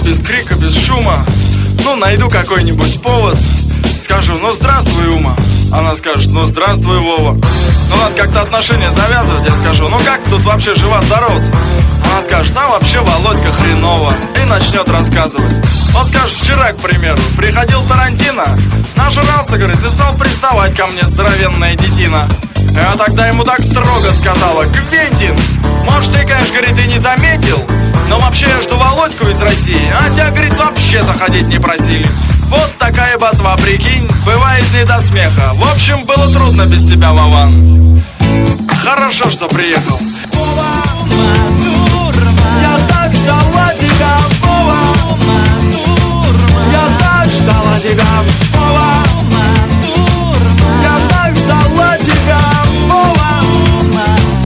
без крика, без шума. Ну, найду какой-нибудь повод, скажу: ну, здравствуй, Ума. Она скажет: ну, здравствуй, Вова. Ну, надо как-то отношения завязывать. Я скажу: ну, как тут вообще жива-здорова? Она скажет: а вообще, Володька, хреново. И начнет рассказывать. Вот скажет: вчера, к примеру, приходил Тарантино, нажрался, говорит, и стал приставать ко мне, здоровенная детина. Я тогда ему так строго сказала: Квентин, может, ты, конечно, говорит, и не заметил, но вообще я жду Володьку из России, а тебя, говорит, вообще-то ходить не просили. Вот такая ботва, прикинь, бывает не до смеха. В общем, было трудно без тебя, Вован. Хорошо, что приехал.